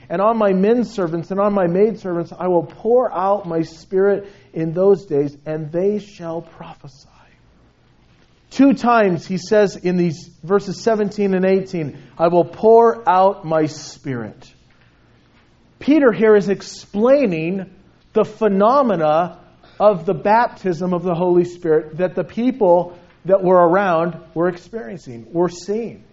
and on my men servants and on my maidservants I will pour out my Spirit in those days, and they shall prophesy. 2 times he says in these verses 17 and 18, I will pour out my Spirit. Peter here is explaining the phenomena of the baptism of the Holy Spirit that the people that were around were experiencing, were seeing.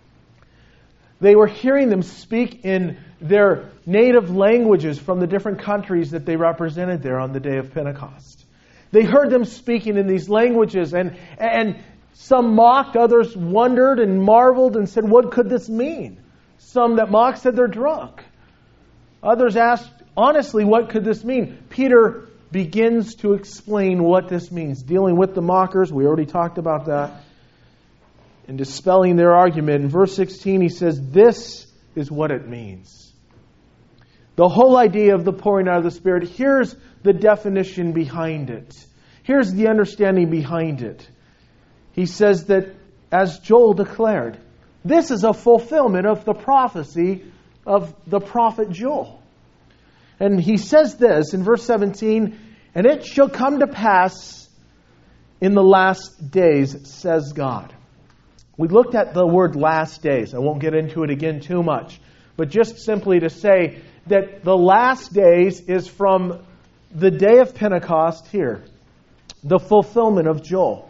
They were hearing them speak in their native languages from the different countries that they represented there on the day of Pentecost. They heard them speaking in these languages, and some mocked, others wondered and marveled and said, what could this mean? Some that mocked said they're drunk. Others asked, honestly, what could this mean? Peter begins to explain what this means, dealing with the mockers. We already talked about that. And dispelling their argument. In verse 16, he says, this is what it means. The whole idea of the pouring out of the Spirit, here's the definition behind it. Here's the understanding behind it. He says that, as Joel declared, this is a fulfillment of the prophecy of the prophet Joel. And he says this in verse 17, and it shall come to pass in the last days, says God. We looked at the word last days. I won't get into it again too much. But just simply to say that the last days is from the day of Pentecost here, the fulfillment of Joel,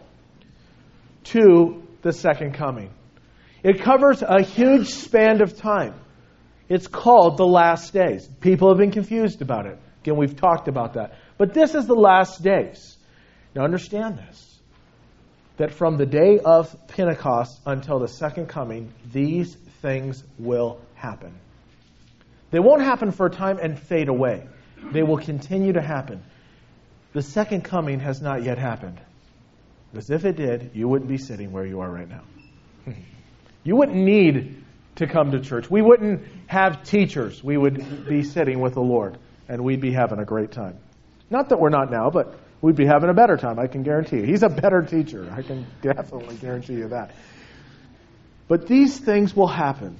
to the second coming. It covers a huge span of time. It's called the last days. People have been confused about it. Again, we've talked about that. But this is the last days. Now understand this, that from the day of Pentecost until the second coming, these things will happen. They won't happen for a time and fade away. They will continue to happen. The second coming has not yet happened. Because if it did, you wouldn't be sitting where you are right now. You wouldn't need to come to church. We wouldn't have teachers. We would be sitting with the Lord, and we'd be having a great time. Not that we're not now, but we'd be having a better time, I can guarantee you. He's a better teacher. I can definitely guarantee you that. But these things will happen.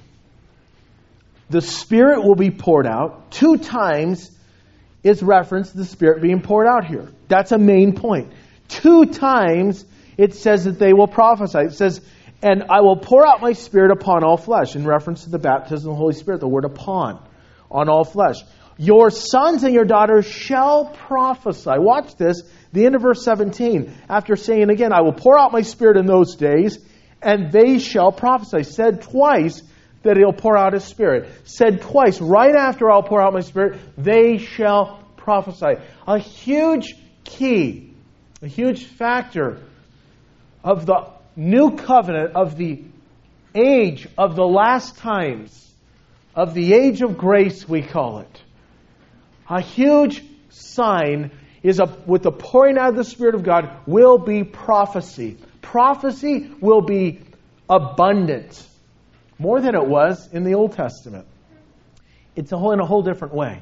The Spirit will be poured out. 2 times is referenced to the Spirit being poured out here. That's a main point. 2 times it says that they will prophesy. It says, and I will pour out my Spirit upon all flesh, in reference to the baptism of the Holy Spirit, the word upon, on all flesh. Your sons and your daughters shall prophesy. Watch this, the end of verse 17. After saying again, I will pour out my Spirit in those days, and they shall prophesy. Said twice that He'll pour out His Spirit. Said twice, right after I'll pour out my Spirit, they shall prophesy. A huge key, a huge factor of the new covenant, of the age of the last times, of the age of grace, we call it. A huge sign is with the pouring out of the Spirit of God will be prophecy. Prophecy will be abundant, more than it was in the Old Testament. It's in a whole different way.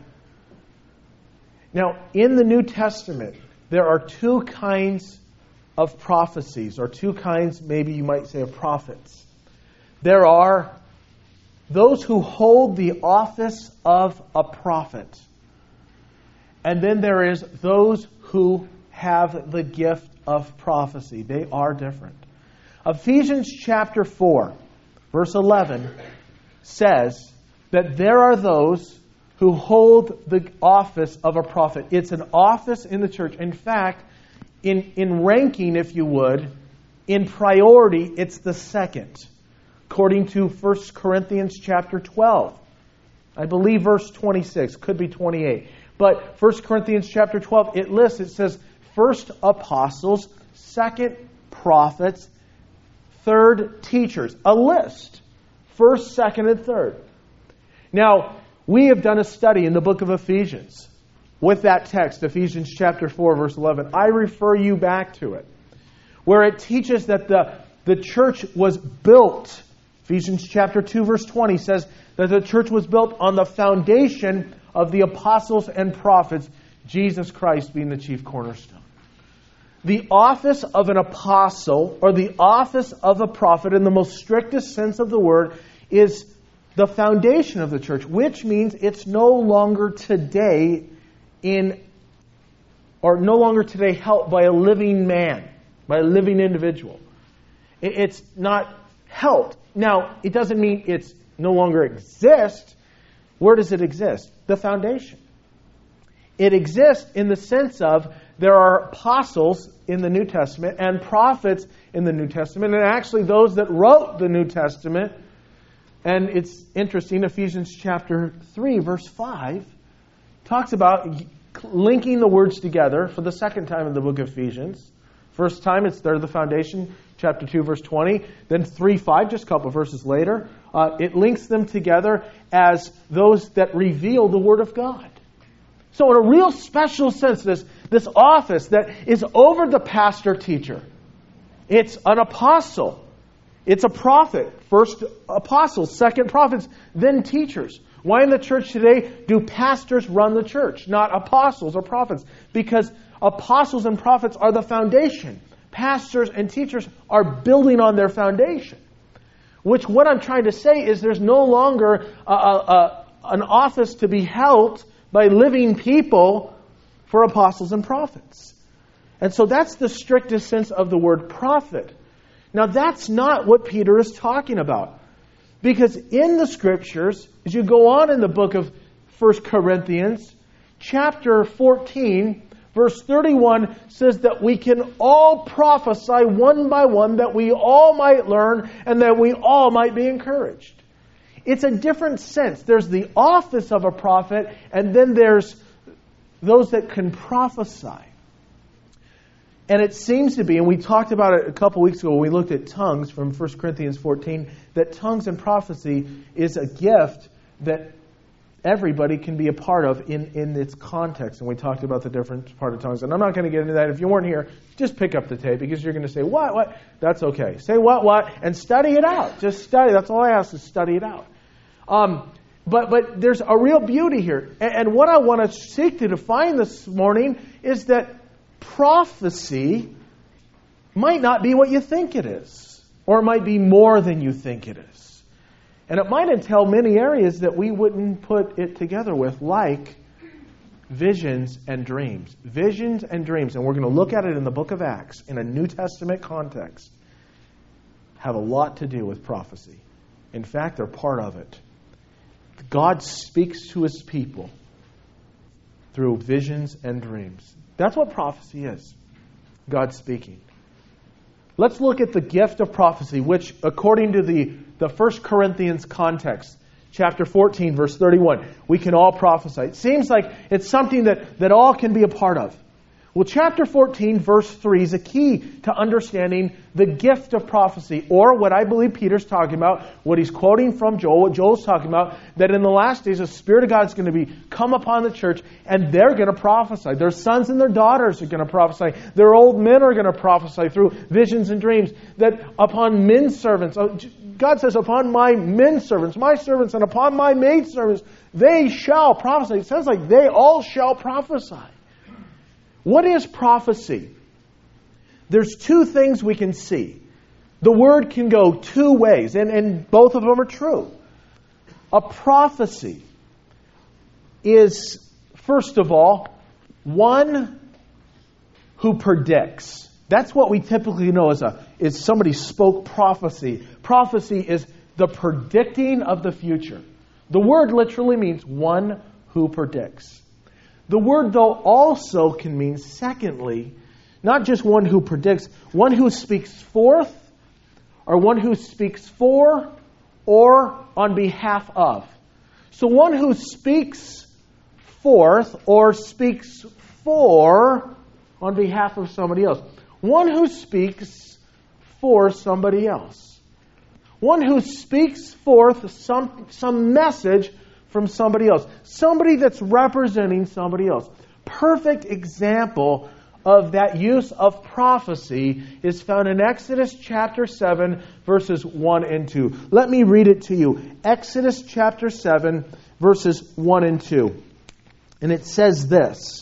Now, in the New Testament, there are 2 kinds of prophecies, or 2 kinds, maybe you might say, of prophets. There are those who hold the office of a prophet. And then there is those who have the gift of prophecy. They are different. Ephesians chapter 4, verse 11, says that there are those who hold the office of a prophet. It's an office in the church. In fact, in ranking, if you would, in priority, it's the second. According to 1 Corinthians chapter 12. I believe verse 26, could be 28. But 1 Corinthians chapter 12, it says, first apostles, second prophets, third teachers. A list. First, second, and third. Now, we have done a study in the book of Ephesians with that text, Ephesians chapter 4, verse 11. I refer you back to it, where it teaches that the church was built. Ephesians chapter 2, verse 20 says that the church was built on the foundation of the apostles and prophets, Jesus Christ being the chief cornerstone. The office of an apostle, or the office of a prophet in the most strictest sense of the word, is the foundation of the church, which means it's no longer today held by a living man, by a living individual. It's not held. Now, it doesn't mean it's no longer exists. Where does it exist? The foundation. It exists in the sense of there are apostles in the New Testament and prophets in the New Testament, and actually those that wrote the New Testament. And it's interesting, Ephesians chapter 3, verse 5, talks about linking the words together for the second time in the book of Ephesians. First time, it's there, the foundation, chapter 2, verse 20. Then 3:5, just a couple verses later, it links them together as those that reveal the Word of God. So in a real special sense, this office that is over the pastor-teacher, it's an apostle. It's a prophet. First apostles, second prophets, then teachers. Why in the church today do pastors run the church, not apostles or prophets? Because apostles and prophets are the foundation. Pastors and teachers are building on their foundation. Which what I'm trying to say is there's no longer an office to be held by living people for apostles and prophets. And so that's the strictest sense of the word prophet. Now that's not what Peter is talking about. Because in the Scriptures, as you go on in the book of 1 Corinthians, chapter 14, verse 31 says that we can all prophesy one by one, that we all might learn and that we all might be encouraged. It's a different sense. There's the office of a prophet, and then there's those that can prophesy. And it seems to be, and we talked about it a couple weeks ago when we looked at tongues from 1 Corinthians 14, that tongues and prophecy is a gift that everybody can be a part of in its context. And we talked about the different part of tongues. And I'm not going to get into that. If you weren't here, just pick up the tape because you're going to say, what? That's okay. Say what, and study it out. Just study. That's all I ask is study it out. But there's a real beauty here. And what I want to seek to define this morning is that prophecy might not be what you think it is. Or it might be more than you think it is. And it might entail many areas that we wouldn't put it together with, like visions and dreams. Visions and dreams, and we're going to look at it in the book of Acts in a New Testament context, have a lot to do with prophecy. In fact, they're part of it. God speaks to His people through visions and dreams. That's what prophecy is. God speaking. Let's look at the gift of prophecy, which according to the 1 Corinthians context, chapter 14, verse 31, we can all prophesy. It seems like it's something that all can be a part of. Well, chapter 14, verse 3 is a key to understanding the gift of prophecy, or what I believe Peter's talking about, what he's quoting from Joel, what Joel's talking about, that in the last days the Spirit of God is going to come upon the church, and they're going to prophesy. Their sons and their daughters are going to prophesy. Their old men are going to prophesy through visions and dreams. That upon men servants, God says, upon my men servants, my servants, and upon my maid servants, they shall prophesy. It sounds like they all shall prophesy. What is prophecy? There's two things we can see. The word can go two ways, and both of them are true. A prophecy is, first of all, one who predicts. That's what we typically know is somebody spoke prophecy. Prophecy is the predicting of the future. The word literally means one who predicts. The word, though, also can mean, secondly, not just one who predicts, one who speaks forth, or one who speaks for, or on behalf of. So one who speaks forth, or speaks for, on behalf of somebody else. One who speaks for somebody else. One who speaks forth some message from somebody else. Somebody that's representing somebody else. Perfect example of that use of prophecy is found in Exodus chapter 7, verses 1 and 2. Let me read it to you. Exodus chapter 7, verses 1 and 2. And it says this.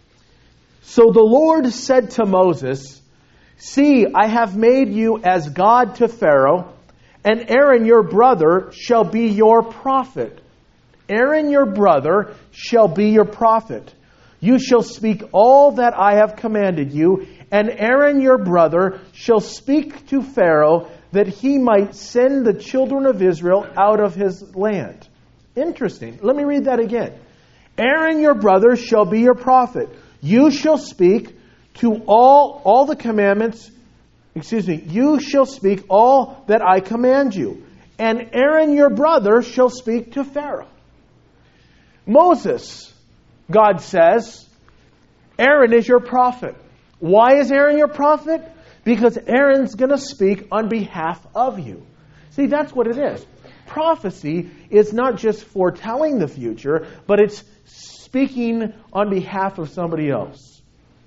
So the Lord said to Moses, "See, I have made you as God to Pharaoh, And Aaron your brother shall be your prophet. Aaron your brother shall be your prophet. You shall speak all that I have commanded you, and Aaron your brother shall speak to Pharaoh, that he might send the children of Israel out of his land. Interesting. Let me read that again. Aaron your brother shall be your prophet. You shall speak to all the commandments. You shall speak all that I command you. And Aaron your brother shall speak to Pharaoh. Moses, God says, Aaron is your prophet. Why is Aaron your prophet? Because Aaron's going to speak on behalf of you. See, that's what it is. Prophecy is not just foretelling the future, but it's speaking on behalf of somebody else.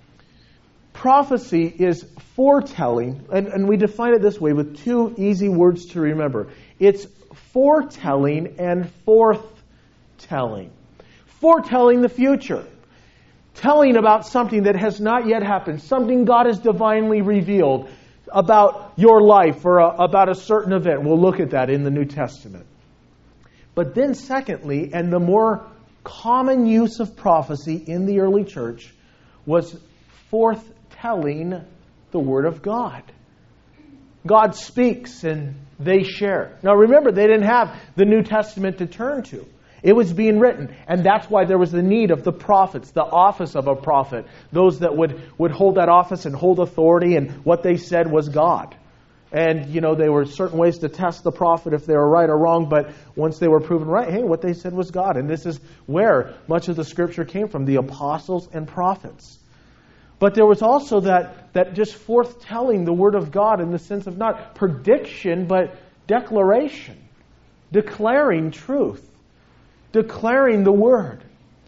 Prophecy is foretelling, and we define it this way with two easy words to remember. It's foretelling and forthtelling. Foretelling the future. Telling about something that has not yet happened. Something God has divinely revealed about your life or about a certain event. We'll look at that in the New Testament. But then secondly, and the more common use of prophecy in the early church, was forthtelling the Word of God. God speaks and they share. Now remember, they didn't have the New Testament to turn to. It was being written. And that's why there was the need of the prophets, the office of a prophet. Those that would hold that office and hold authority, and what they said was God. And, there were certain ways to test the prophet if they were right or wrong, but once they were proven right, hey, what they said was God. And this is where much of the Scripture came from, the apostles and prophets. But there was also that just forthtelling the Word of God in the sense of not prediction, but declaration. Declaring truth. Declaring the Word.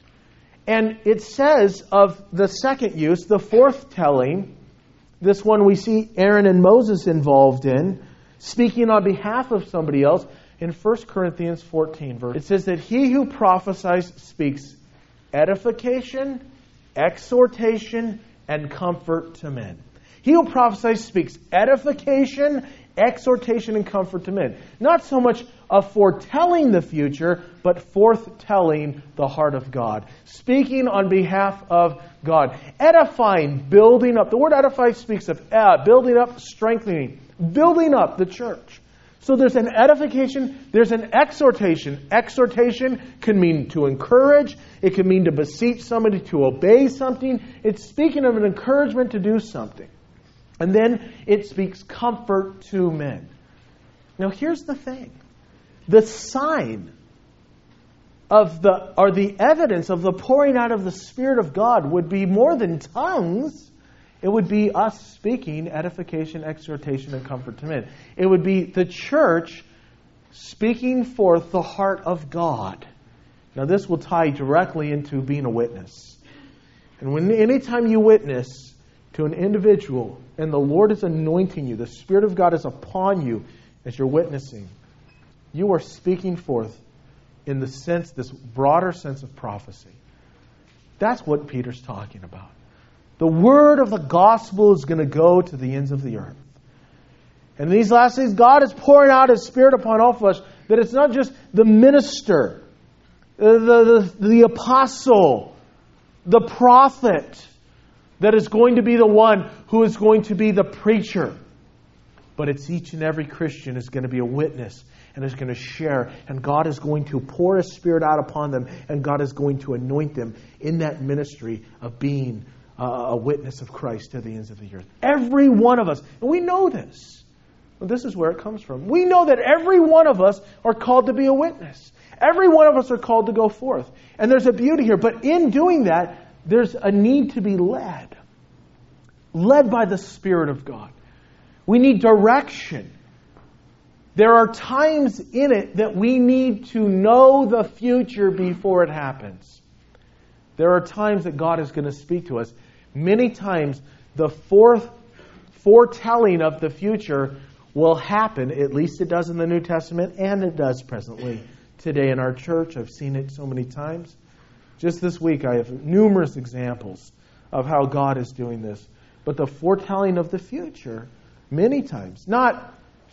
And it says of the second use, the forthtelling, this one we see Aaron and Moses involved in, speaking on behalf of somebody else, in 1 Corinthians 14 verse. It says that he who prophesies speaks edification, exhortation, and comfort to men. He who prophesies speaks edification, exhortation, and comfort to men. Not so much of foretelling the future, but forthtelling the heart of God. Speaking on behalf of God. Edifying, building up. The word edify speaks of building up, strengthening. Building up the church. So there's an edification, there's an exhortation. Exhortation can mean to encourage. It can mean to beseech somebody to obey something. It's speaking of an encouragement to do something. And then it speaks comfort to men. Now here's the thing. The sign of the evidence of the pouring out of the Spirit of God would be more than tongues. It would be us speaking edification, exhortation, and comfort to men. It would be the church speaking forth the heart of God. Now this will tie directly into being a witness. And anytime you witness to an individual and the Lord is anointing you, the Spirit of God is upon you as you're witnessing, you are speaking forth in the sense, this broader sense of prophecy. That's what Peter's talking about. The word of the gospel is going to go to the ends of the earth. And in these last days, God is pouring out His Spirit upon all flesh, that it's not just the minister, the apostle, the prophet, that is going to be the one who is going to be the preacher. But it's each and every Christian is going to be a witness and is going to share. And God is going to pour His Spirit out upon them. And God is going to anoint them in that ministry of being a witness of Christ to the ends of the earth. Every one of us. And we know this. Well, this is where it comes from. We know that every one of us are called to be a witness. Every one of us are called to go forth. And there's a beauty here. But in doing that, there's a need to be led. Led by the Spirit of God. We need direction. There are times in it that we need to know the future before it happens. There are times that God is going to speak to us. Many times the foretelling of the future will happen. At least it does in the New Testament, and it does presently today in our church. I've seen it so many times. Just this week I have numerous examples of how God is doing this. But the foretelling of the future, many times, not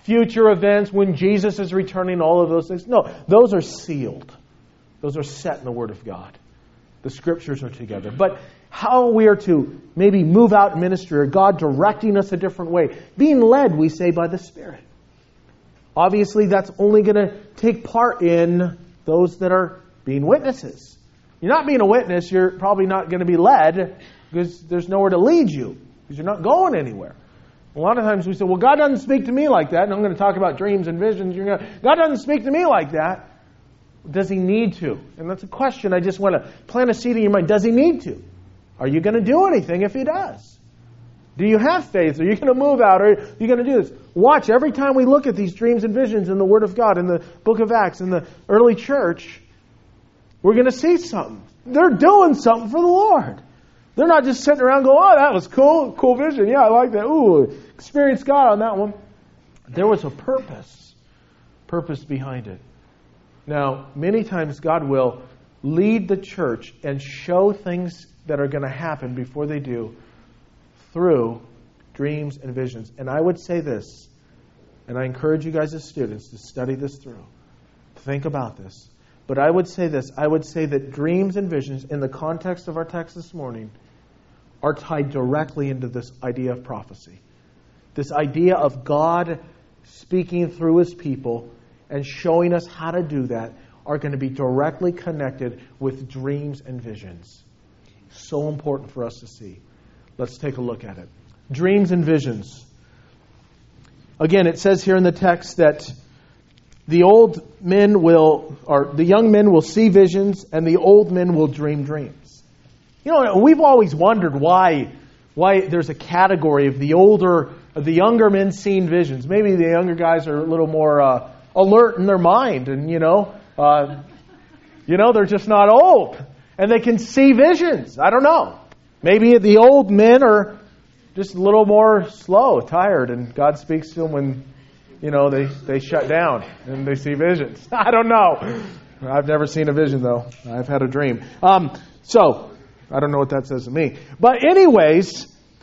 future events, when Jesus is returning, all of those things. No, those are sealed. Those are set in the Word of God. The Scriptures are together. But how we are to maybe move out in ministry, or God directing us a different way, being led, we say, by the Spirit. Obviously, that's only going to take part in those that are being witnesses. You're not being a witness, you're probably not going to be led, because there's nowhere to lead you, because you're not going anywhere. A lot of times we say, well, God doesn't speak to me like that, and I'm going to talk about dreams and visions. God doesn't speak to me like that. Does He need to? And that's a question I just want to plant a seed in your mind. Does He need to? Are you going to do anything if He does? Do you have faith? Are you going to move out? Or are you going to do this? Watch, every time we look at these dreams and visions in the Word of God, in the book of Acts, in the early church, we're going to see something. They're doing something for the Lord. They're not just sitting around going, oh, that was cool. Cool vision. Yeah, I like that. Ooh, experienced God on that one. There was a purpose behind it. Now, many times God will lead the church and show things that are going to happen before they do through dreams and visions. And I would say this, and I encourage you guys as students to study this through. Think about this. But I would say this. I would say that dreams and visions, in the context of our text this morning, are tied directly into this idea of prophecy. This idea of God speaking through His people and showing us how to do that are going to be directly connected with dreams and visions. So important for us to see. Let's take a look at it. Dreams and visions. Again, it says here in the text that the young men will see visions, and the old men will dream dreams. You know, we've always wondered why there's a category of the younger men seeing visions. Maybe the younger guys are a little more alert in their mind, and they're just not old, and they can see visions. I don't know. Maybe the old men are just a little more slow, tired, and God speaks to them when they shut down and they see visions. I don't know. I've never seen a vision, though. I've had a dream. So I don't know what that says to me. But anyways,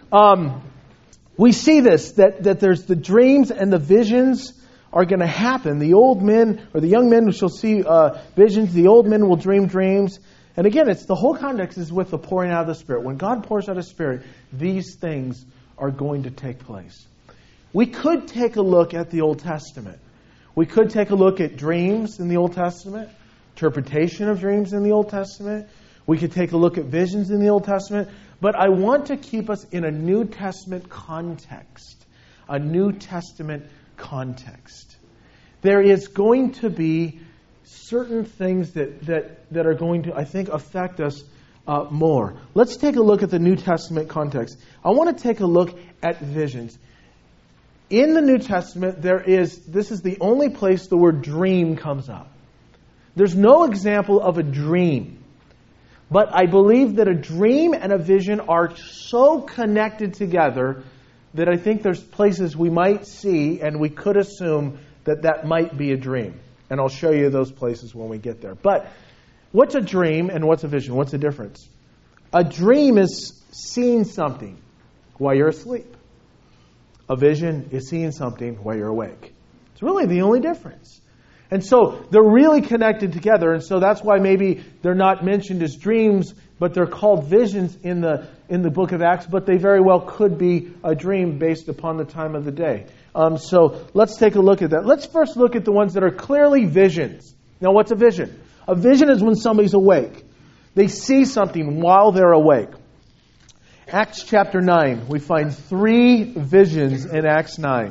we see this, that there's the dreams and the visions are going to happen. The old men, or the young men shall see visions. The old men will dream dreams. And again, it's the whole context is with the pouring out of the Spirit. When God pours out His Spirit, these things are going to take place. We could take a look at the Old Testament. We could take a look at dreams in the Old Testament, interpretation of dreams in the Old Testament. We could take a look at visions in the Old Testament. But I want to keep us in a New Testament context. A New Testament context. There is going to be certain things that are going to, I think, affect us more. Let's take a look at the New Testament context. I want to take a look at visions. In the New Testament, this is the only place the word dream comes up. There's no example of a dream. But I believe that a dream and a vision are so connected together that I think there's places we might see and we could assume that might be a dream. And I'll show you those places when we get there. But what's a dream and what's a vision? What's the difference? A dream is seeing something while you're asleep. A vision is seeing something while you're awake. It's really the only difference. And so they're really connected together. And so that's why maybe they're not mentioned as dreams, but they're called visions in the book of Acts. But they very well could be a dream based upon the time of the day. So let's take a look at that. Let's first look at the ones that are clearly visions. Now, what's a vision? A vision is when somebody's awake. They see something while they're awake. Acts chapter 9, we find 3 visions in Acts 9.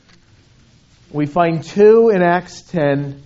We find 2 in Acts 10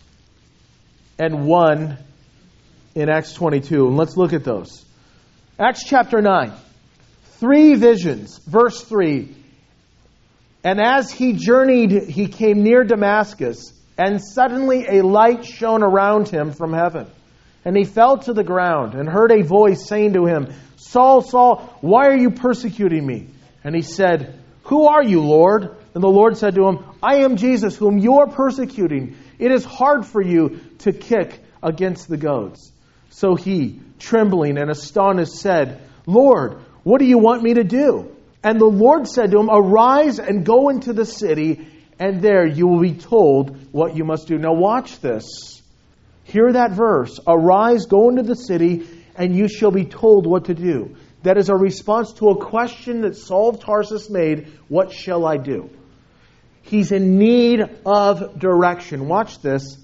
and 1 in Acts 22. And let's look at those. Acts chapter 9, 3 visions. Verse 3. And as he journeyed, he came near Damascus, and suddenly a light shone around him from heaven. And he fell to the ground and heard a voice saying to him, Saul, Saul, why are you persecuting me? And he said, Who are you, Lord? And the Lord said to him, I am Jesus, whom you are persecuting. It is hard for you to kick against the goads. So he, trembling and astonished, said, Lord, what do you want me to do? And the Lord said to him, Arise and go into the city, and there you will be told what you must do. Now watch this. Hear that verse. Arise, go into the city, and you shall be told what to do. That is a response to a question that Saul of Tarsus made. What shall I do? He's in need of direction. Watch this.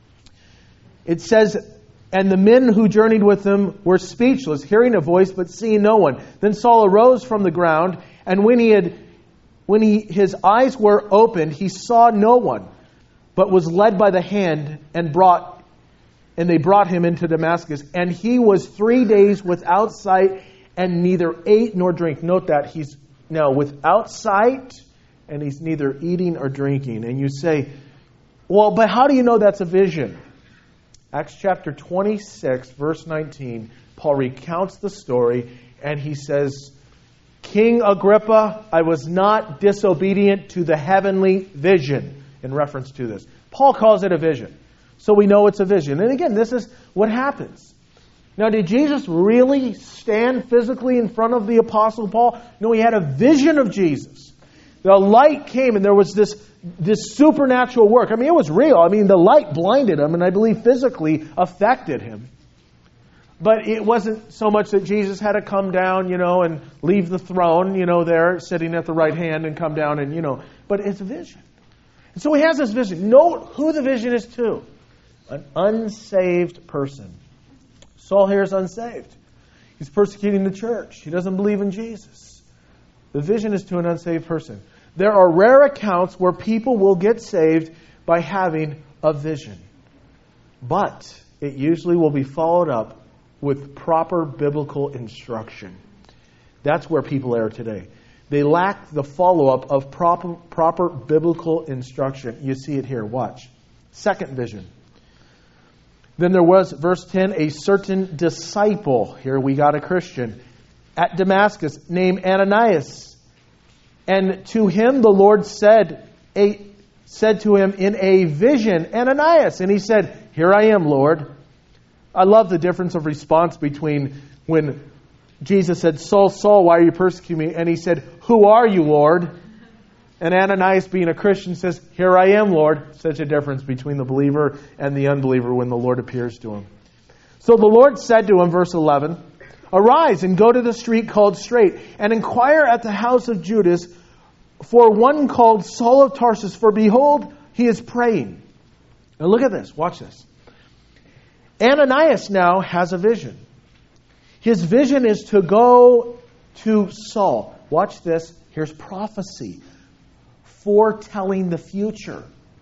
It says, and the men who journeyed with him were speechless, hearing a voice but seeing no one. Then Saul arose from the ground, and when his eyes were opened, he saw no one, but was led by the hand and they brought him into Damascus. And he was 3 days without sight and neither ate nor drank. Note that he's now without sight and he's neither eating or drinking. And you say, well, but how do you know that's a vision? Acts chapter 26, verse 19, Paul recounts the story and he says, King Agrippa, I was not disobedient to the heavenly vision, in reference to this. Paul calls it a vision. So we know it's a vision. And again, this is what happens. Now, did Jesus really stand physically in front of the Apostle Paul? No, he had a vision of Jesus. The light came and there was this supernatural work. I mean, it was real. I mean, the light blinded him and I believe physically affected him. But it wasn't so much that Jesus had to come down, and leave the throne, there sitting at the right hand and come down and, but it's a vision. And so he has this vision. Note who the vision is to. An unsaved person. Saul here is unsaved. He's persecuting the church. He doesn't believe in Jesus. The vision is to an unsaved person. There are rare accounts where people will get saved by having a vision. But it usually will be followed up with proper biblical instruction. That's where people are today. They lack the follow-up of proper biblical instruction. You see it here. Watch. Second vision. Then there was, verse 10, a certain disciple. Here we got a Christian. At Damascus, named Ananias. And to him the Lord said to him in a vision, Ananias. And he said, here I am, Lord. I love the difference of response between when Jesus said, Saul, Saul, why are you persecuting me? And he said, who are you, Lord? And Ananias, being a Christian, says, here I am, Lord. Such a difference between the believer and the unbeliever when the Lord appears to him. So the Lord said to him, verse 11, arise and go to the street called Straight, and inquire at the house of Judas for one called Saul of Tarsus, for behold, he is praying. Now look at this. Watch this. Ananias now has a vision. His vision is to go to Saul. Watch this. Here's prophecy. Foretelling the future.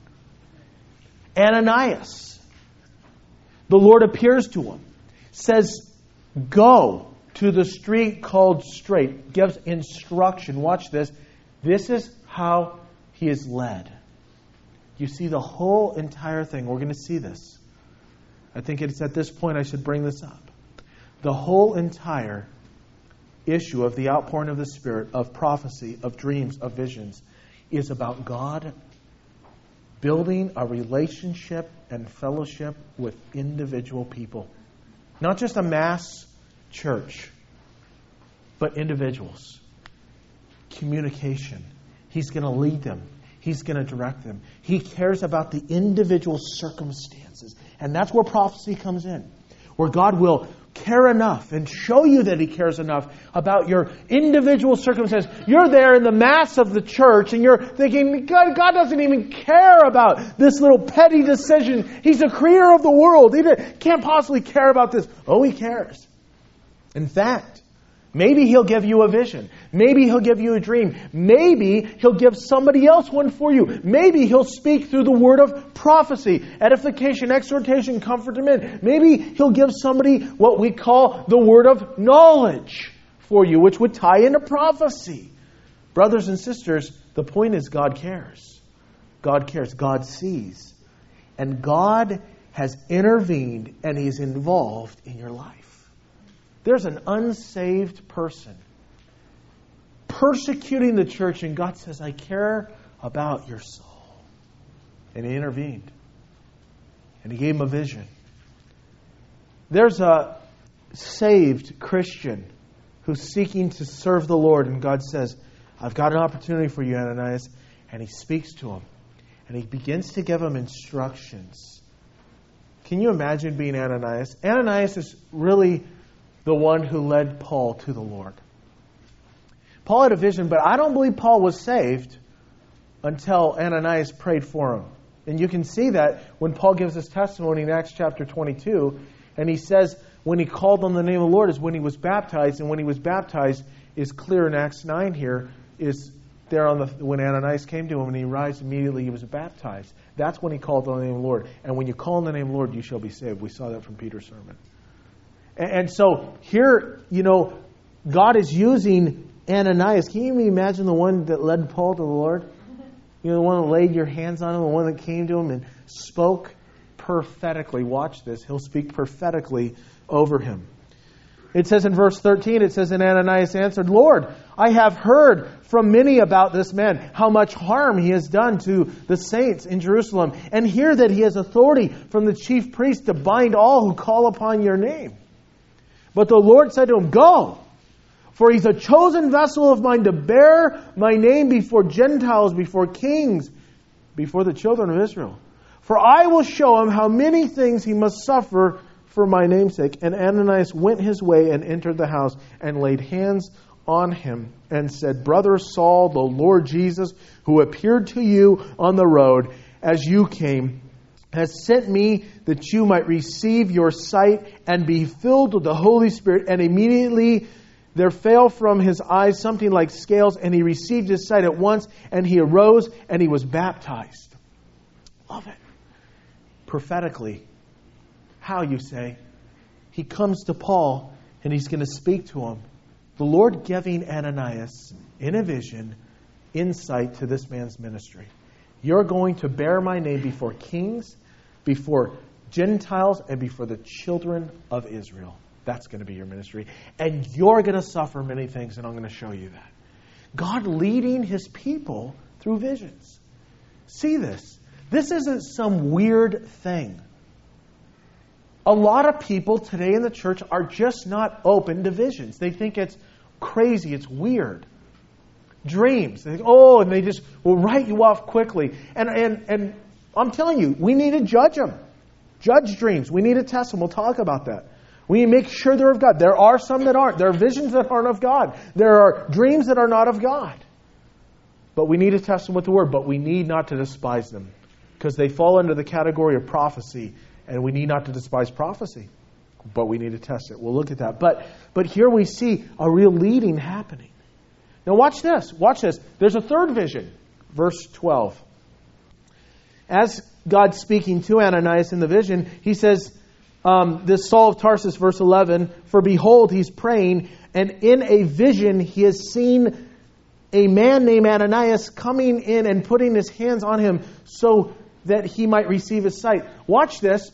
Ananias. The Lord appears to him. Says, go to the street called Straight. Gives instruction. Watch this. This is how he is led. You see the whole entire thing. We're going to see this. I think it's at this point I should bring this up. The whole entire issue of the outpouring of the Spirit, of prophecy, of dreams, of visions, is about God building a relationship and fellowship with individual people. Not just a mass church, but individuals. Communication. He's going to lead them. He's going to direct them. He cares about the individual circumstances. And that's where prophecy comes in. Where God will care enough and show you that He cares enough about your individual circumstances. You're there in the mass of the church and you're thinking, God doesn't even care about this little petty decision. He's the creator of the world. He can't possibly care about this. Oh, He cares. In fact, maybe He'll give you a vision. Maybe He'll give you a dream. Maybe He'll give somebody else one for you. Maybe He'll speak through the word of prophecy, edification, exhortation, comfort to men. Maybe He'll give somebody what we call the word of knowledge for you, which would tie into prophecy. Brothers and sisters, the point is God cares. God cares. God sees. And God has intervened and He's involved in your life. There's an unsaved person persecuting the church, and God says, I care about your soul. And He intervened. And He gave him a vision. There's a saved Christian who's seeking to serve the Lord, and God says, I've got an opportunity for you, Ananias. And He speaks to him. and he begins to give him instructions. Can you imagine being Ananias? Ananias is really the one who led Paul to the Lord. Paul had a vision, but I don't believe Paul was saved until Ananias prayed for him. And you can see that when Paul gives his testimony in Acts chapter 22, and he says when he called on the name of the Lord is when he was baptized, and when he was baptized is clear in Acts 9 here, is there on when Ananias came to him and he arose immediately he was baptized. That's when he called on the name of the Lord. And when you call on the name of the Lord, you shall be saved. We saw that from Peter's sermon. And so here, God is using Ananias. Can you imagine the one that led Paul to the Lord? The one that laid your hands on him, the one that came to him and spoke prophetically. Watch this. He'll speak prophetically over him. It says in verse 13, it says, and Ananias answered, Lord, I have heard from many about this man, how much harm he has done to the saints in Jerusalem, and hear that he has authority from the chief priest to bind all who call upon your name. But the Lord said to him, go, for he's a chosen vessel of mine to bear my name before Gentiles, before kings, before the children of Israel. For I will show him how many things he must suffer for my name's sake. And Ananias went his way and entered the house and laid hands on him and said, Brother Saul, the Lord Jesus, who appeared to you on the road as you came, has sent me that you might receive your sight and be filled with the Holy Spirit. And immediately there fell from his eyes something like scales, and he received his sight at once, and he arose and he was baptized. Love it. Prophetically. How, you say? He comes to Paul and he's going to speak to him. The Lord giving Ananias, in a vision, insight to this man's ministry. You're going to bear my name before kings, before Gentiles, and before the children of Israel. That's going to be your ministry. And you're going to suffer many things, and I'm going to show you that. God leading His people through visions. See this. This isn't some weird thing. A lot of people today in the church are just not open to visions. They think it's crazy, it's weird. Dreams. They think, and they just will write you off quickly. And I'm telling you, we need to judge them. Judge dreams. We need to test them. We'll talk about that. We need to make sure they're of God. There are some that aren't. There are visions that aren't of God. There are dreams that are not of God. But we need to test them with the Word. But we need not to despise them, because they fall under the category of prophecy. And we need not to despise prophecy. But we need to test it. We'll look at that. But here we see a real leading happening. Now watch this. Watch this. There's a third vision. Verse 12. As God's speaking to Ananias in the vision, He says, this Saul of Tarsus, verse 11, for behold, he's praying, and in a vision he has seen a man named Ananias coming in and putting his hands on him so that he might receive his sight. Watch this.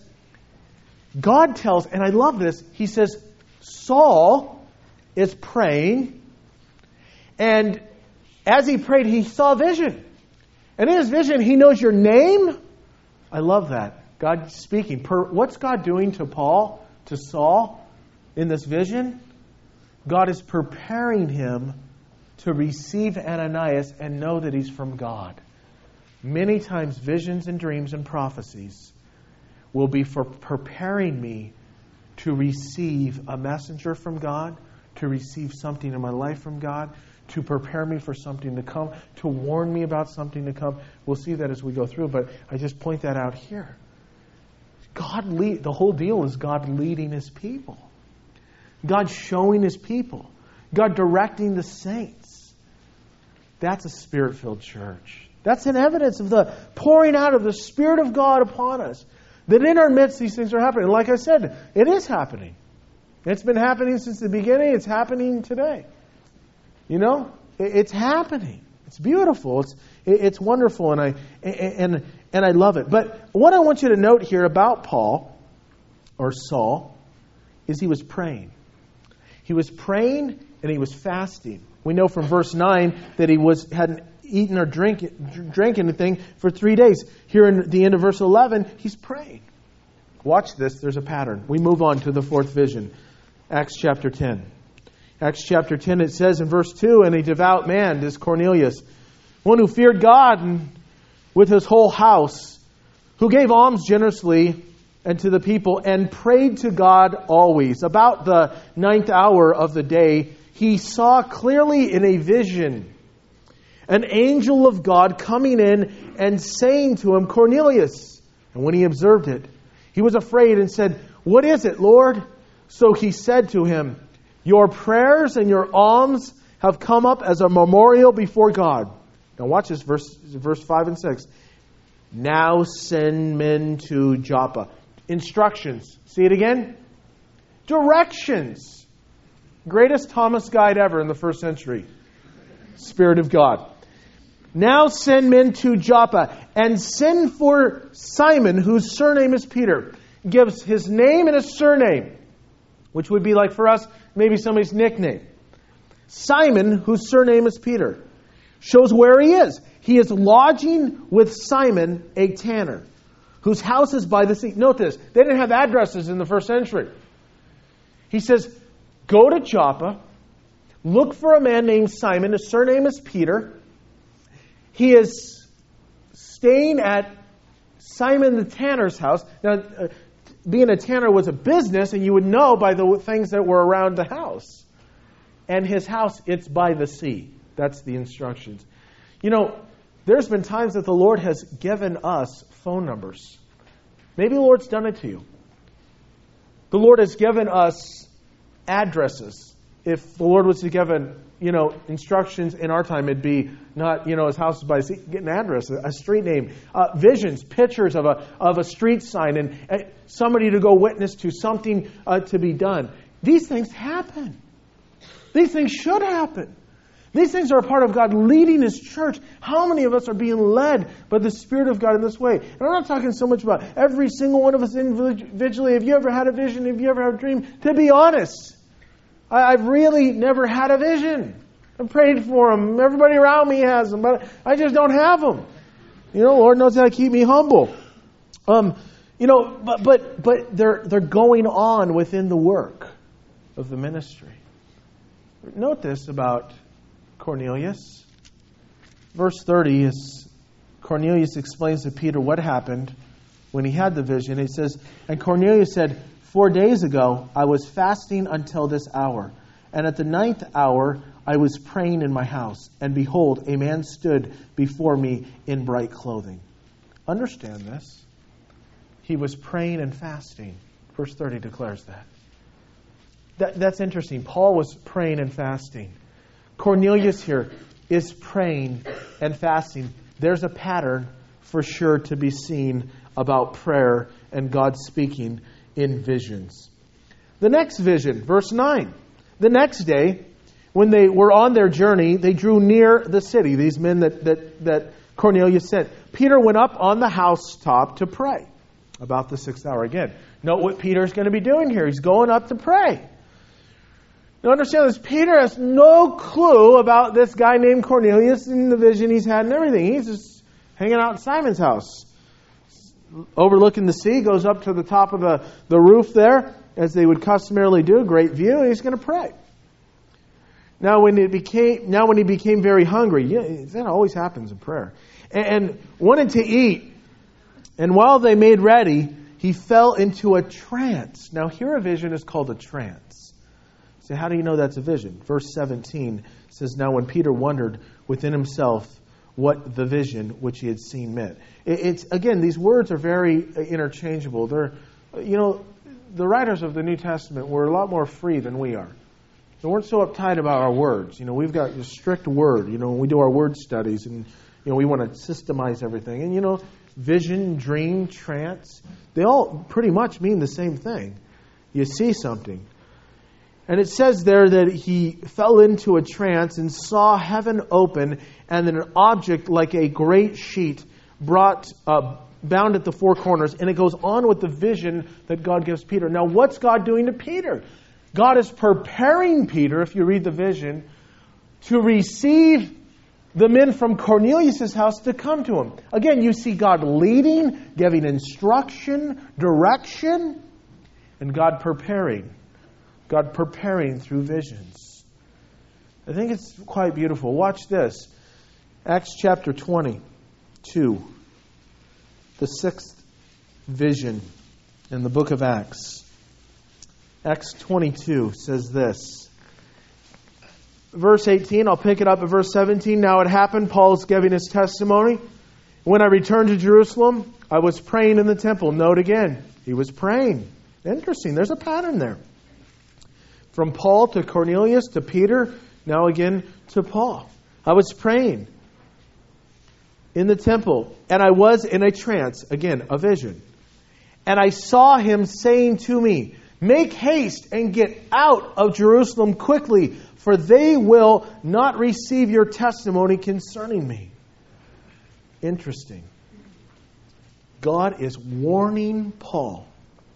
God tells, and I love this, He says, Saul is praying, and as he prayed, he saw a vision. And in his vision, he knows your name. I love that. God speaking. What's God doing to Paul, to Saul, in this vision? God is preparing him to receive Ananias and know that he's from God. Many times, visions and dreams and prophecies will be for preparing me to receive a messenger from God, to receive something in my life from God, to prepare me for something to come, to warn me about something to come. We'll see that as we go through, but I just point that out here. The whole deal is God leading His people. God showing His people. God directing the saints. That's a Spirit-filled church. That's an evidence of the pouring out of the Spirit of God upon us. That in our midst these things are happening. Like I said, it is happening. It's been happening since the beginning. It's happening today. It's happening. It's beautiful. It's wonderful, and I love it. But what I want you to note here about Paul, or Saul, is he was praying. He was praying and he was fasting. We know from verse 9 that he hadn't eaten or drank anything for 3 days. Here in the end of verse 11, he's praying. Watch this. There's a pattern. We move on to the fourth vision. Acts chapter 10. Acts chapter 10, it says in verse 2, and a devout man, this Cornelius, one who feared God and with his whole house, who gave alms generously and to the people, and prayed to God always. About the 9th hour of the day, he saw clearly in a vision an angel of God coming in and saying to him, Cornelius. And when he observed it, he was afraid and said, What is it, Lord? So he said to him, Your prayers and your alms have come up as a memorial before God. Now watch this, verse 5 and 6. Now send men to Joppa. Instructions. See it again? Directions. Greatest Thomas guide ever in the first century. Spirit of God. Now send men to Joppa and send for Simon, whose surname is Peter. Gives his name and his surname, which would be like for us, maybe somebody's nickname. Simon, whose surname is Peter, shows where he is. He is lodging with Simon, a tanner, whose house is by the sea. Note this, they didn't have addresses in the first century. He says, go to Joppa, look for a man named Simon, his surname is Peter. He is staying at Simon the tanner's house. Now, being a tanner was a business, and you would know by the things that were around the house. And his house, it's by the sea. That's the instructions. You know, there's been times that the Lord has given us phone numbers. Maybe the Lord's done it to you. The Lord has given us addresses. If the Lord was to give instructions in our time, it'd be not, his house is by the sea. Get an address, a street name, visions, pictures of a street sign, and somebody to go witness to, something to be done. These things happen. These things should happen. These things are a part of God leading His church. How many of us are being led by the Spirit of God in this way? And I'm not talking so much about every single one of us individually. Have you ever had a vision? Have you ever had a dream? To be honest, I've really never had a vision. I've prayed for them. Everybody around me has them, but I just don't have them. Lord knows how to keep me humble. But they're going on within the work of the ministry. Note this about Cornelius. Verse 30 is Cornelius explains to Peter what happened when he had the vision. He says, and Cornelius said, 4 days ago I was fasting until this hour, and at the 9th hour I was praying in my house, and behold, a man stood before me in bright clothing. Understand this. He was praying and fasting. Verse 30 declares that. That's interesting. Paul was praying and fasting. Cornelius here is praying and fasting. There's a pattern for sure to be seen about prayer and God speaking in visions. The next vision, verse 9. The next day, when they were on their journey, they drew near the city, these men that Cornelius sent. Peter went up on the housetop to pray about the 6th hour. Again, note what Peter's going to be doing here. He's going up to pray. Now understand this, Peter has no clue about this guy named Cornelius and the vision he's had and everything. He's just hanging out in Simon's house. Overlooking the sea, goes up to the top of the roof there, as they would customarily do, great view, and he's going to pray. Now when he became very hungry, that always happens in prayer, and wanted to eat, and while they made ready, he fell into a trance. Now here a vision is called a trance. So how do you know that's a vision? Verse 17 says, now when Peter wondered within himself what the vision which he had seen meant. It's again, these words are very interchangeable. They're, the writers of the New Testament were a lot more free than we are. They weren't so uptight about our words. We've got a strict word. When we do our word studies, and we want to systemize everything. And vision, dream, trance, they all pretty much mean the same thing. You see something. And it says there that he fell into a trance and saw heaven open, and then an object like a great sheet bound at the four corners. And it goes on with the vision that God gives Peter. Now, what's God doing to Peter? God is preparing Peter, if you read the vision, to receive the men from Cornelius' house to come to him. Again, you see God leading, giving instruction, direction, and God preparing through visions. I think it's quite beautiful. Watch this. Acts chapter 22. the sixth vision in the book of Acts. Acts 22 says this. Verse 18, I'll pick it up at verse 17. Now it happened, Paul's giving his testimony. When I returned to Jerusalem, I was praying in the temple. Note again, he was praying. Interesting, there's a pattern there. From Paul to Cornelius to Peter, now again to Paul. I was praying in the temple, and I was in a trance, again, a vision. And I saw him saying to me, make haste and get out of Jerusalem quickly, for they will not receive your testimony concerning me. Interesting. God is warning Paul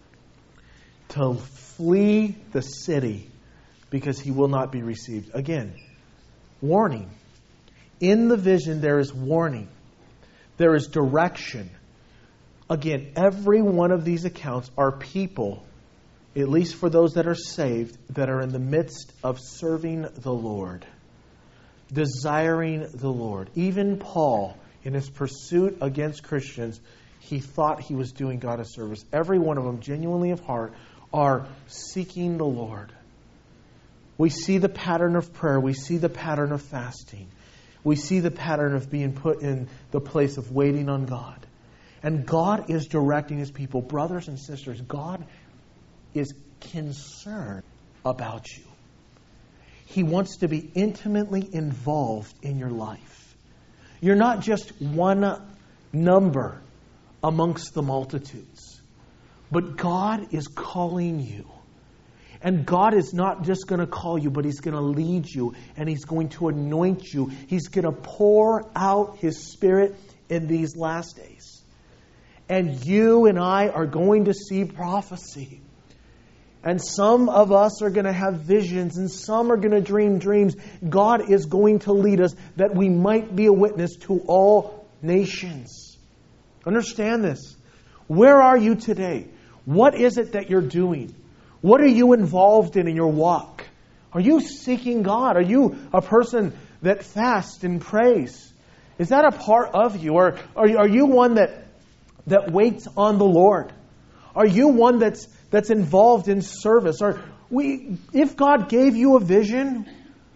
to flee the city because he will not be received. Again, warning. In the vision there is warning. There is direction. Again, every one of these accounts are people, at least for those that are saved, that are in the midst of serving the Lord, desiring the Lord. Even Paul, in his pursuit against Christians, he thought he was doing God a service. Every one of them, genuinely of heart, are seeking the Lord. We see the pattern of prayer. We see the pattern of fasting. We see the pattern of being put in the place of waiting on God. And God is directing His people. Brothers and sisters, God is concerned about you. He wants to be intimately involved in your life. You're not just one number amongst the multitudes. But God is calling you. And God is not just going to call you, but He's going to lead you. And He's going to anoint you. He's going to pour out His Spirit in these last days. And you and I are going to see prophecy. And some of us are going to have visions, and some are going to dream dreams. God is going to lead us that we might be a witness to all nations. Understand this. Where are you today? What is it that you're doing? What are you involved in your walk? Are you seeking God? Are you a person that fasts and prays? Is that a part of you? Or are you one that waits on the Lord? Are you one that's involved in service? If God gave you a vision,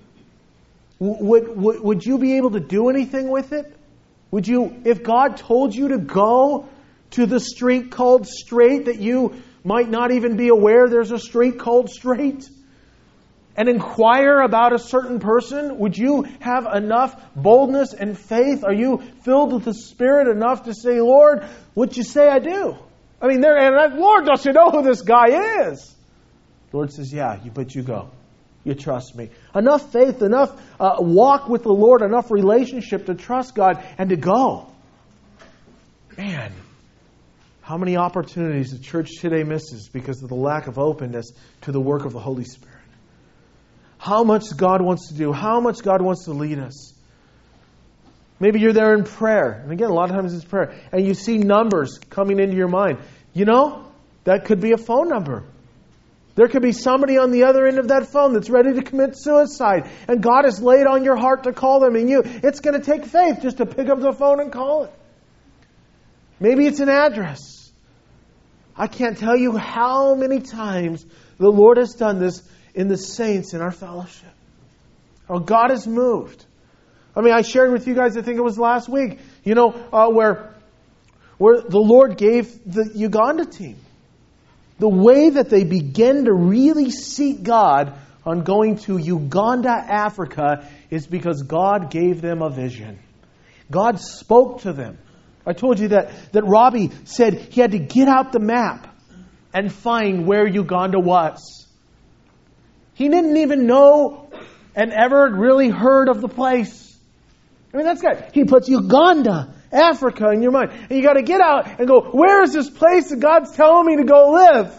would you be able to do anything with it? Would you, if God told you to go to the street called Straight, that you might not even be aware there's a street called Straight, and inquire about a certain person, would you have enough boldness and faith? Are you filled with the Spirit enough to say, Lord, what'd you say I do? I mean, Lord, don't you know who this guy is? The Lord says, yeah, but you go. You trust me. Enough faith, enough walk with the Lord, enough relationship to trust God and to go. Man, how many opportunities the church today misses because of the lack of openness to the work of the Holy Spirit. How much God wants to do. How much God wants to lead us. Maybe you're there in prayer. And again, a lot of times it's prayer. And you see numbers coming into your mind. You know, that could be a phone number. There could be somebody on the other end of that phone that's ready to commit suicide. And God has laid on your heart to call them. And it's going to take faith just to pick up the phone and call it. Maybe it's an address. I can't tell you how many times the Lord has done this in the saints in our fellowship. How God has moved. I mean, I shared with you guys, I think it was last week, where the Lord gave the Uganda team. The way that they began to really seek God on going to Uganda, Africa, is because God gave them a vision. God spoke to them. I told you that Robbie said he had to get out the map and find where Uganda was. He didn't even know and ever really heard of the place. I mean, that's good. He puts Uganda, Africa in your mind. And you got to get out and go, where is this place that God's telling me to go live?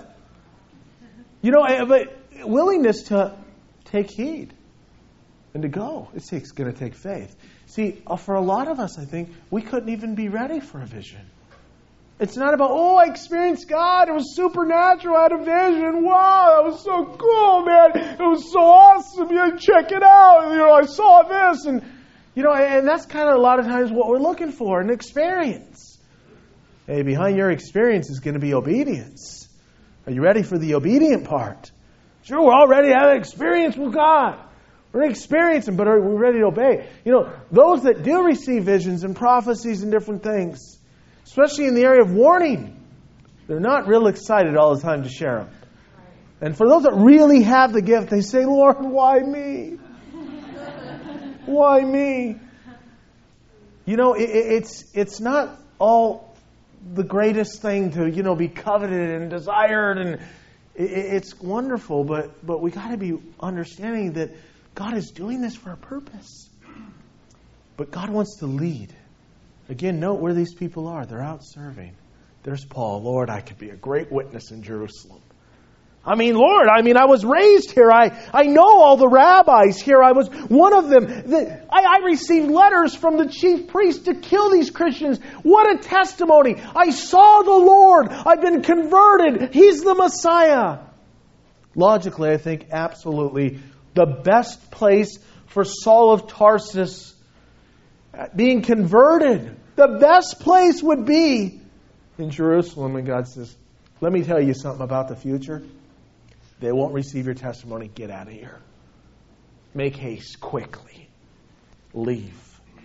But willingness to take heed and to go. It's going to take faith. See, for a lot of us, I think, we couldn't even be ready for a vision. It's not about, I experienced God. It was supernatural. I had a vision. Wow, that was so cool, man. It was so awesome. Check it out. I saw this. And that's kind of a lot of times what we're looking for, an experience. Hey, behind your experience is going to be obedience. Are you ready for the obedient part? Sure, we're all ready to have experience with God. We're going to experience Him, but are we ready to obey? Those that do receive visions and prophecies and different things, especially in the area of warning, they're not real excited all the time to share them. And for those that really have the gift, they say, Lord, why me? Why me? It's not all the greatest thing to, be coveted and desired, and it's wonderful, but we got to be understanding that God is doing this for a purpose. But God wants to lead. Again, note where these people are. They're out serving. There's Paul. Lord, I could be a great witness in Jerusalem. Lord, I was raised here. I know all the rabbis here. I was one of them. I received letters from the chief priest to kill these Christians. What a testimony. I saw the Lord. I've been converted. He's the Messiah. Logically, I think absolutely the best place for Saul of Tarsus being converted, the best place would be in Jerusalem. And God says, let me tell you something about the future. They won't receive your testimony. Get out of here. Make haste quickly. Leave.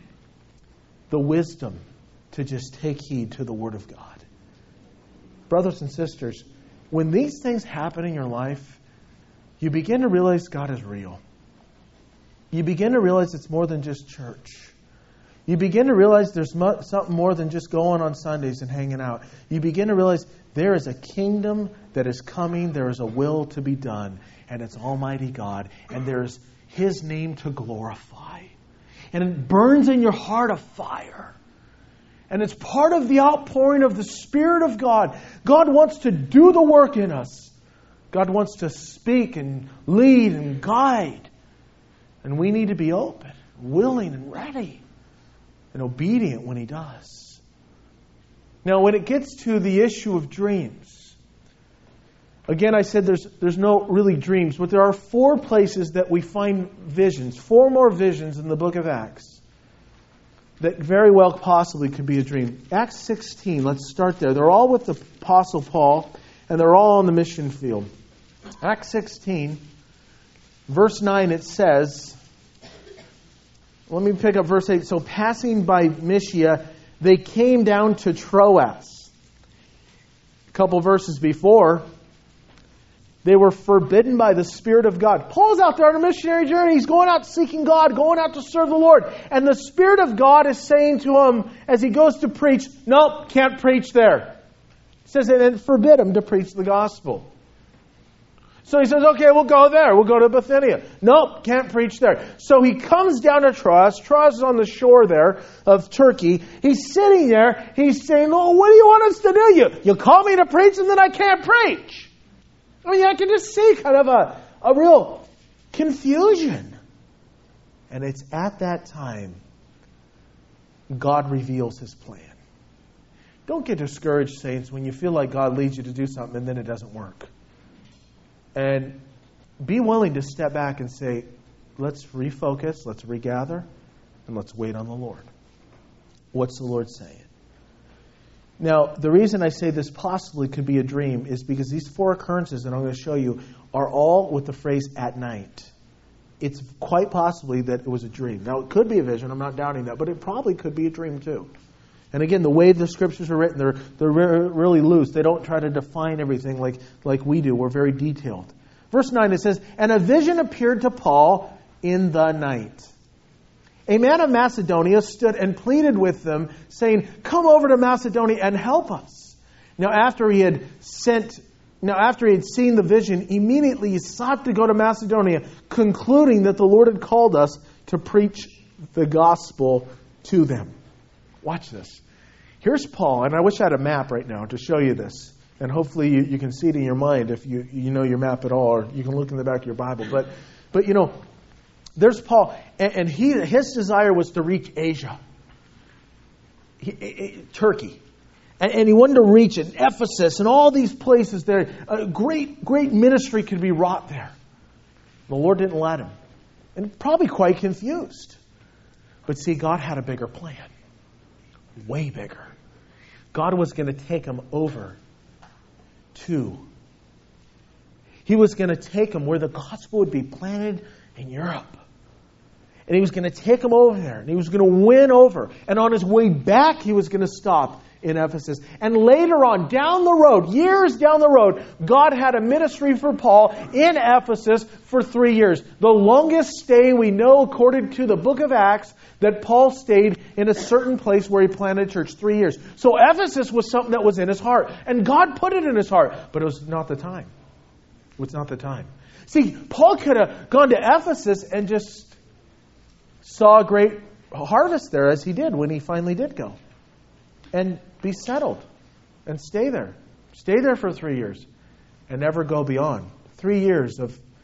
The wisdom to just take heed to the Word of God. Brothers and sisters, when these things happen in your life, you begin to realize God is real. You begin to realize it's more than just church. You begin to realize there's something more than just going on Sundays and hanging out. You begin to realize there is a kingdom that is coming. There is a will to be done. And it's Almighty God. And there's His name to glorify. And it burns in your heart a fire. And it's part of the outpouring of the Spirit of God. God wants to do the work in us. God wants to speak and lead and guide. And we need to be open, willing and ready, and obedient when He does. Now, when it gets to the issue of dreams, again, I said there's no really dreams, but there are 4 places that we find visions, 4 more visions in the book of Acts that very well possibly could be a dream. Acts 16, let's start there. They're all with the Apostle Paul, and they're all on the mission field. Acts 16, verse 9, it says, let me pick up verse 8. So passing by Mysia, they came down to Troas. A couple verses before, they were forbidden by the Spirit of God. Paul's out there on a missionary journey. He's going out seeking God, going out to serve the Lord. And the Spirit of God is saying to him as he goes to preach, nope, can't preach there. It says it forbid him to preach the gospel. So he says, okay, we'll go there. We'll go to Bithynia. Nope, can't preach there. So he comes down to Troas. Troas is on the shore there of Turkey. He's sitting there. He's saying, oh, what do you want us to do? You call me to preach and then I can't preach. I can just see kind of a real confusion. And it's at that time God reveals His plan. Don't get discouraged, saints, when you feel like God leads you to do something and then it doesn't work. And be willing to step back and say, let's refocus, let's regather, and let's wait on the Lord. What's the Lord saying? Now, the reason I say this possibly could be a dream is because these 4 occurrences that I'm going to show you are all with the phrase at night. It's quite possibly that it was a dream. Now, it could be a vision, I'm not doubting that, but it probably could be a dream too. And again, the way the Scriptures are written, they're really loose. They don't try to define everything like we do. We're very detailed. Verse 9, it says, and a vision appeared to Paul in the night. A man of Macedonia stood and pleaded with them, saying, come over to Macedonia and help us. Now after he had seen the vision, immediately he sought to go to Macedonia, concluding that the Lord had called us to preach the gospel to them. Watch this. Here's Paul, and I wish I had a map right now to show you this. And hopefully you can see it in your mind if you know your map at all, or you can look in the back of your Bible. But there's Paul, and his desire was to reach Asia, Turkey. And he wanted to reach it, Ephesus, and all these places there. A great ministry could be wrought there. The Lord didn't let him. And probably quite confused. But see, God had a bigger plan. Way bigger. God was going to take them over to. He was going to take them where the gospel would be planted in Europe. And He was going to take them over there. And He was going to win over. And on His way back, He was going to stop in Ephesus. And later on, down the road, years down the road, God had a ministry for Paul in Ephesus for 3 years. The longest stay we know, according to the book of Acts, that Paul stayed in a certain place where he planted a church, 3 years. So Ephesus was something that was in his heart. And God put it in his heart. But it was not the time. It was not the time. See, Paul could have gone to Ephesus and just saw a great harvest there, as he did when he finally did go. And be settled. And stay there. Stay there for 3 years. And never go beyond. 3 years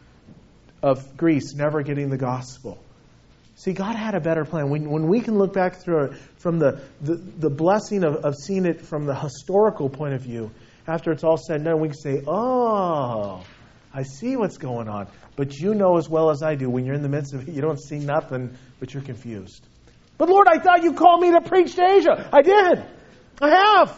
of Greece never getting the gospel. See, God had a better plan. When we can look back through it from the blessing of seeing it from the historical point of view, after it's all said and done, we can say, oh, I see what's going on. But you know as well as I do, when you're in the midst of it, you don't see nothing, but you're confused. But Lord, I thought you called me to preach to Asia. I did. I have.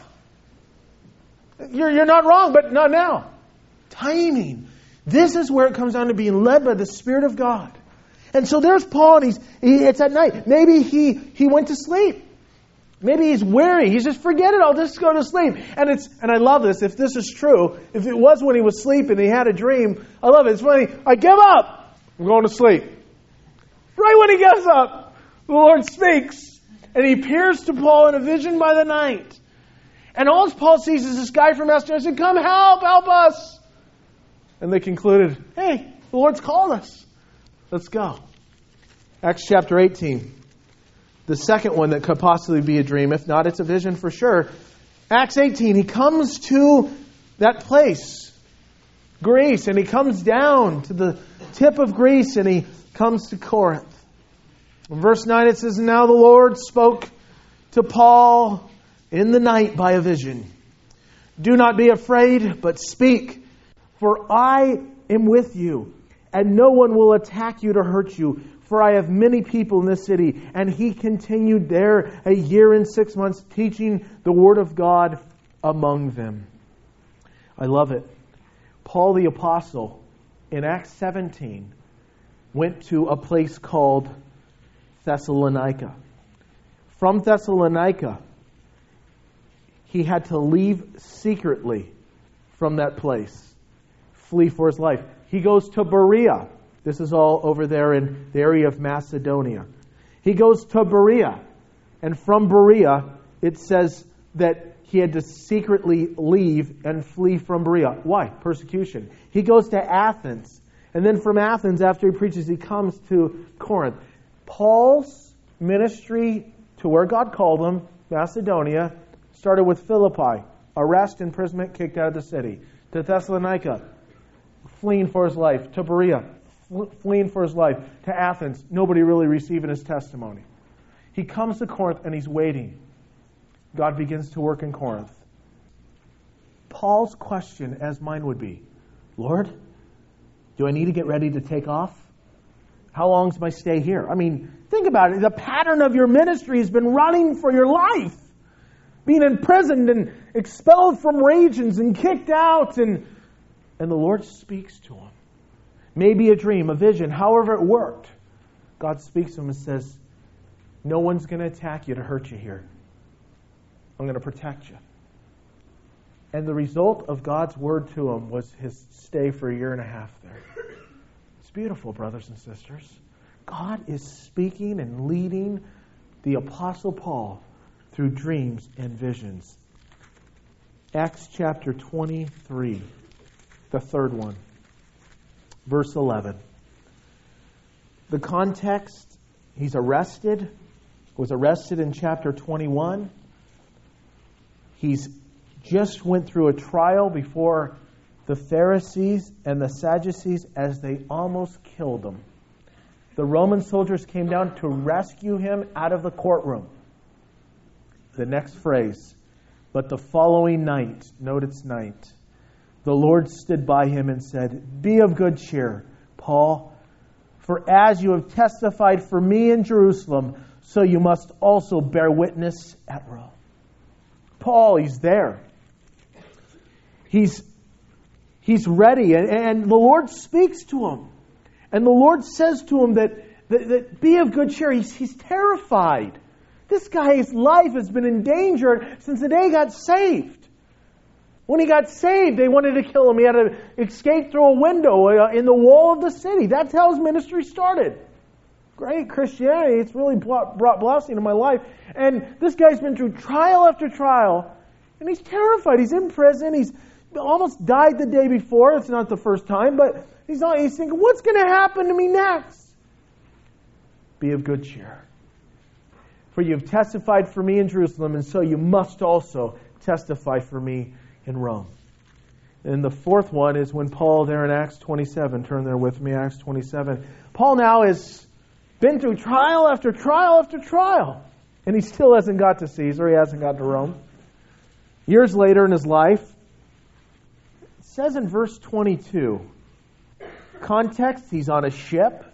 You're not wrong, but not now. Timing. This is where it comes down to being led by the Spirit of God. And so there's Paul, and it's at night. Maybe he went to sleep. Maybe he's weary. He's just, forget it, I'll just go to sleep. And I love this. If this is true, if it was when he was sleeping and he had a dream, I love it. It's funny. I give up. I'm going to sleep. Right when he gets up, the Lord speaks. And He appears to Paul in a vision by the night. And all Paul sees is this guy from Macedonia said, come help us. And they concluded, hey, the Lord's called us. Let's go. Acts chapter 18. The second one that could possibly be a dream. If not, it's a vision for sure. Acts 18. He comes to that place, Greece. And he comes down to the tip of Greece. And he comes to Corinth. In verse 9 it says, now the Lord spoke to Paul in the night by a vision. Do not be afraid, but speak. For I am with you. And no one will attack you to hurt you. For I have many people in this city. And he continued there 1 year and 6 months, teaching the word of God among them. I love it. Paul the Apostle, in Acts 17, went to a place called Thessalonica. From Thessalonica, he had to leave secretly from that place. Flee for his life. He goes to Berea. This is all over there in the area of Macedonia. He goes to Berea. And from Berea, it says that he had to secretly leave and flee from Berea. Why? Persecution. He goes to Athens. And then from Athens, after he preaches, he comes to Corinth. Paul's ministry to where God called him, Macedonia, started with Philippi. Arrest, imprisonment, kicked out of the city. To Thessalonica, fleeing for his life. To Berea, fleeing for his life. To Athens, nobody really receiving his testimony. He comes to Corinth and he's waiting. God begins to work in Corinth. Paul's question, as mine would be, Lord, do I need to get ready to take off? How long is my stay here? I mean, think about it. The pattern of your ministry has been running for your life. Being imprisoned and expelled from regions and kicked out. And the Lord speaks to him. Maybe a dream, a vision, however it worked. God speaks to him and says, no one's going to attack you to hurt you here. I'm going to protect you. And the result of God's word to him was his stay for 1.5 years there. It's beautiful, brothers and sisters. God is speaking and leading the Apostle Paul through dreams and visions. Acts chapter 23, the third one, verse 11. The context, he's arrested, was arrested in chapter 21. He's just went through a trial before the Pharisees and the Sadducees as they almost killed him. The Roman soldiers came down to rescue him out of the courtroom. The next phrase, but the following night, note it's night, the Lord stood by him and said, be of good cheer, Paul, for as you have testified for me in Jerusalem, so you must also bear witness at Rome. Paul, he's there. He's ready, and the Lord speaks to him. And the Lord says to him that be of good cheer. He's terrified. This guy's life has been endangered since the day he got saved. When he got saved, they wanted to kill him. He had to escape through a window in the wall of the city. That's how his ministry started. Great Christianity. It's really brought blessing to my life. And this guy's been through trial after trial. And he's terrified. He's in prison. He's almost died the day before. It's not the first time. But he's thinking, what's going to happen to me next? Be of good cheer. For you have testified for me in Jerusalem, and so you must also testify for me in Rome. And the fourth one is when Paul, there in Acts 27, turn there with me, Acts 27. Paul now has been through trial after trial after trial, and he still hasn't got to Caesar, he hasn't got to Rome. Years later in his life, it says in verse 22, context, he's on a ship.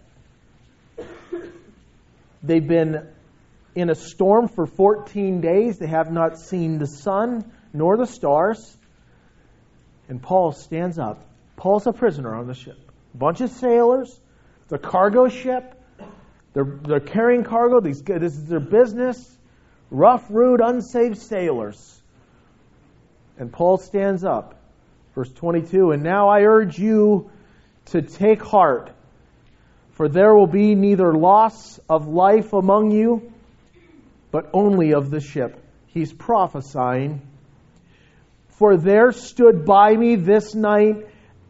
They've been in a storm for 14 days. They have not seen the sun nor the stars. And Paul stands up. Paul's a prisoner on the ship. A bunch of sailors. It's a cargo ship. They're carrying cargo. This is their business. Rough, rude, unsaved sailors. And Paul stands up. Verse 22, and now I urge you to take heart, for there will be neither loss of life among you, but only of the ship. He's prophesying. For there stood by me this night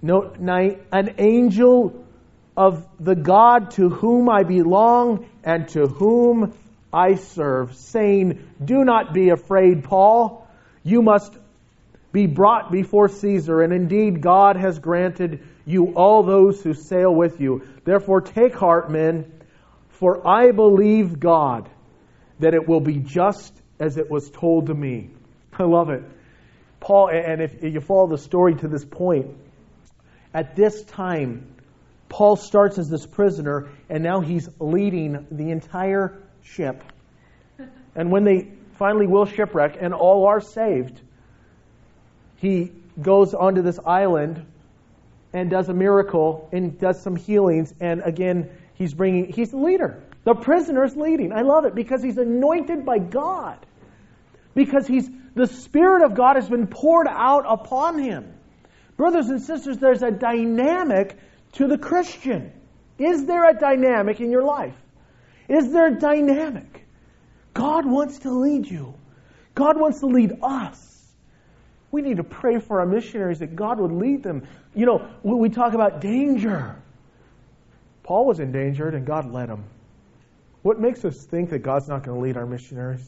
an angel of the God to whom I belong and to whom I serve, saying, do not be afraid, Paul. You must be brought before Caesar, and indeed God has granted you all those who sail with you. Therefore take heart, men, for I believe God, that it will be just as it was told to me. I love it. Paul, and if you follow the story to this point, at this time, Paul starts as this prisoner, and now he's leading the entire ship. And when they finally will shipwreck, and all are saved, he goes onto this island and does a miracle and does some healings, and again, he's the leader. The prisoner's leading. I love it because he's anointed by God. Because the Spirit of God has been poured out upon him. Brothers and sisters, there's a dynamic to the Christian. Is there a dynamic in your life? Is there a dynamic? God wants to lead you. God wants to lead us. We need to pray for our missionaries that God would lead them. You know, when we talk about danger, Paul was endangered and God led him. What makes us think that God's not going to lead our missionaries?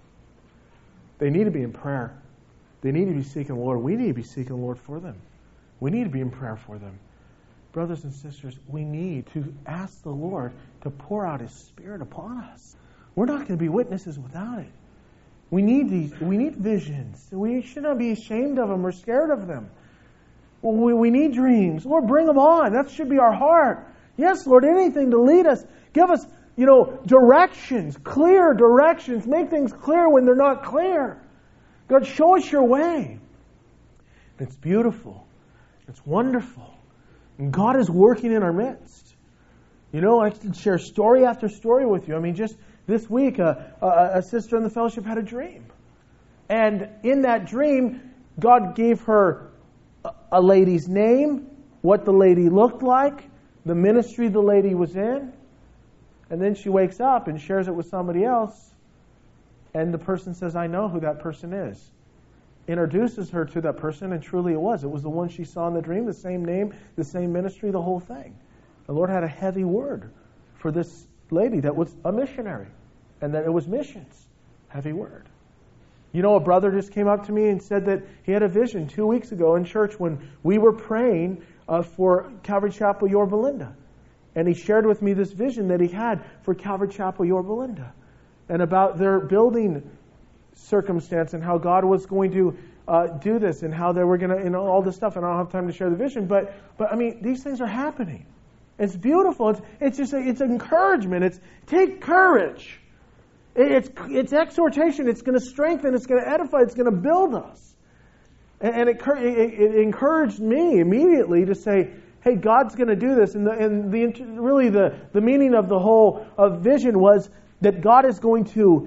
They need to be in prayer. They need to be seeking the Lord. We need to be seeking the Lord for them. We need to be in prayer for them. Brothers and sisters, we need to ask the Lord to pour out His Spirit upon us. We're not going to be witnesses without it. We need visions. We should not be ashamed of them or scared of them. We need dreams. Lord, bring them on. That should be our heart. Yes, Lord, anything to lead us. Give us, directions, clear directions. Make things clear when they're not clear. God, show us your way. It's beautiful. It's wonderful. And God is working in our midst. I can share story after story with you. Just this week, a sister in the fellowship had a dream. And in that dream, God gave her a lady's name, what the lady looked like, the ministry the lady was in. And then she wakes up and shares it with somebody else. And the person says, I know who that person is. Introduces her to that person, and truly it was. It was the one she saw in the dream, the same name, the same ministry, the whole thing. The Lord had a heavy word for this lady that was a missionary, and that it was missions. Heavy word. A brother just came up to me and said that he had a vision 2 weeks ago in church when we were praying for Calvary Chapel Yorba Linda. And he shared with me this vision that he had for Calvary Chapel Yorba Linda and about their building circumstance and how God was going to do this and how they were going to, all this stuff. And I don't have time to share the vision, but these things are happening. It's beautiful. It's just it's encouragement. It's take courage. It's exhortation. It's going to strengthen. It's going to edify. It's going to build us. And it encouraged me immediately to say, hey, God's going to do this. And really the meaning of the whole vision was that God is going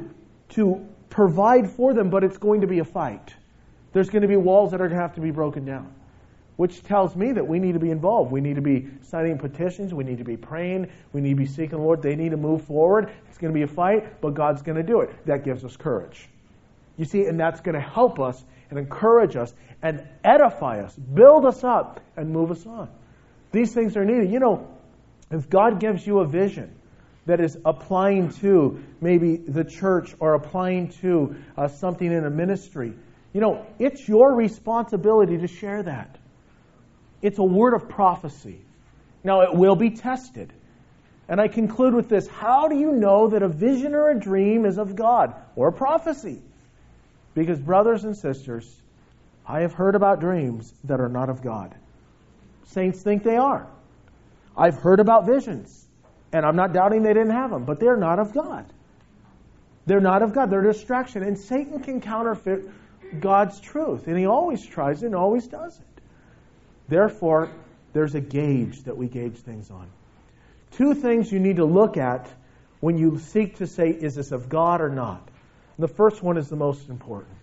to provide for them, but it's going to be a fight. There's going to be walls that are going to have to be broken down. Which tells me that we need to be involved. We need to be signing petitions. We need to be praying. We need to be seeking the Lord. They need to move forward. It's going to be a fight, but God's going to do it. That gives us courage. You see, and that's going to help us and encourage us and edify us, build us up, and move us on. These things are needed. You know, if God gives you a vision that is applying to maybe the church or applying to something in a ministry, you know, it's your responsibility to share that. It's a word of prophecy. Now, it will be tested. And I conclude with this. How do you know that a vision or a dream is of God or a prophecy? Because, brothers and sisters, I have heard about dreams that are not of God. Saints think they are. I've heard about visions, and I'm not doubting they didn't have them, but they're not of God. They're not of God. They're a distraction. And Satan can counterfeit God's truth, and he always tries it and always does it. Therefore, there's a gauge that we gauge things on. Two things you need to look at when you seek to say, is this of God or not? And the first one is the most important.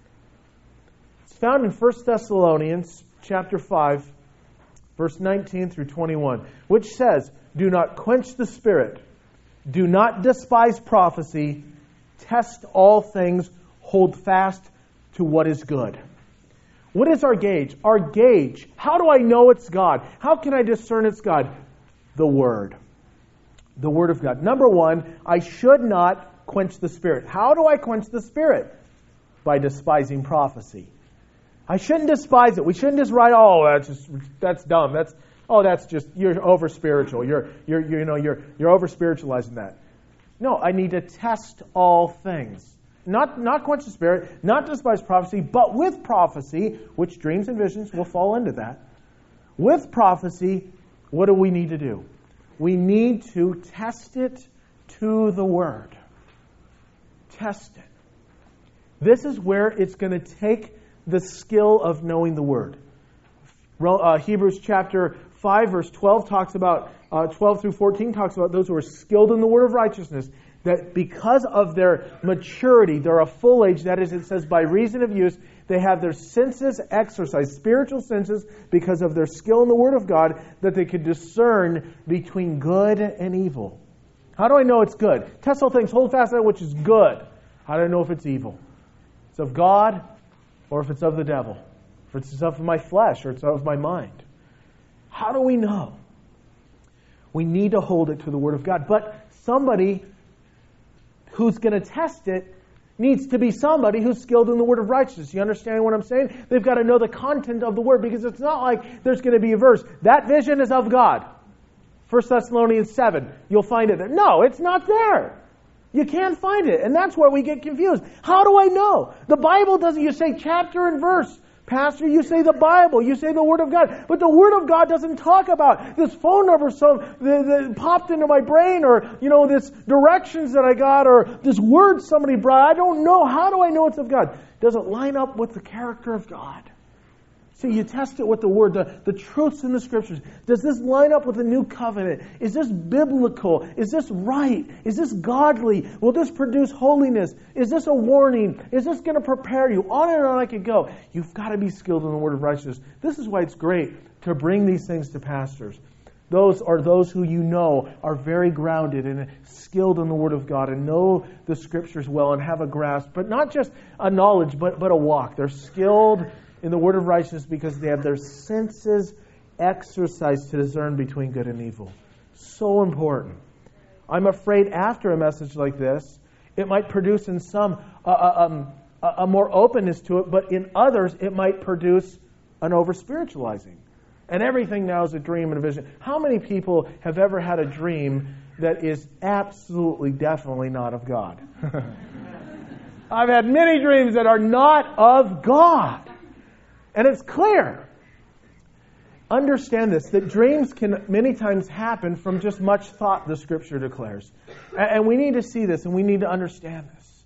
It's found in 1 Thessalonians chapter 5, verse 19 through 21, which says, do not quench the spirit, do not despise prophecy, test all things, hold fast to what is good. What is our gauge? Our gauge. How do I know it's God? How can I discern it's God? The Word. The Word of God. Number one, I should not quench the Spirit. How do I quench the Spirit? By despising prophecy. I shouldn't despise it. We shouldn't just write, that's dumb. You're over spiritual. You're over spiritualizing that. No, I need to test all things. Not quench the spirit, not despise prophecy, but with prophecy, which dreams and visions will fall into that. With prophecy, what do we need to do? We need to test it to the Word. Test it. This is where it's going to take the skill of knowing the Word. Hebrews chapter 5, verse 12 talks about, 12 through 14 talks about those who are skilled in the Word of righteousness, that because of their maturity, they're a full age, that is, it says by reason of use, they have their senses exercised, spiritual senses, because of their skill in the Word of God, that they could discern between good and evil. How do I know it's good? Test all things, hold fast to that which is good. How do I know if it's evil? It's of God or if it's of the devil. If it's of my flesh or it's of my mind. How do we know? We need to hold it to the Word of God. But somebody who's going to test it needs to be somebody who's skilled in the Word of righteousness. You understand what I'm saying? They've got to know the content of the Word, because it's not like there's going to be a verse, that vision is of God. 1 Thessalonians 7, you'll find it there. No, it's not there. You can't find it. And that's where we get confused. How do I know? The Bible doesn't, you say chapter and verse. Pastor, you say the Bible, you say the Word of God, but the Word of God doesn't talk about this phone number that popped into my brain, or this directions that I got, or this word somebody brought. I don't know. How do I know it's of God? Does it line up with the character of God? See, you test it with the Word, the truths in the Scriptures. Does this line up with the new covenant? Is this biblical? Is this right? Is this godly? Will this produce holiness? Is this a warning? Is this going to prepare you? On and on I could go. You've got to be skilled in the Word of righteousness. This is why it's great to bring these things to pastors. Those who you know are very grounded and skilled in the Word of God and know the Scriptures well and have a grasp, but not just a knowledge, but a walk. They're skilled in the Word of righteousness because they have their senses exercised to discern between good and evil. So important. I'm afraid after a message like this, it might produce in some a more openness to it, but in others it might produce an over-spiritualizing. And everything now is a dream and a vision. How many people have ever had a dream that is absolutely, definitely not of God? I've had many dreams that are not of God. And it's clear. Understand this, that dreams can many times happen from just much thought, the Scripture declares. And we need to see this, and we need to understand this.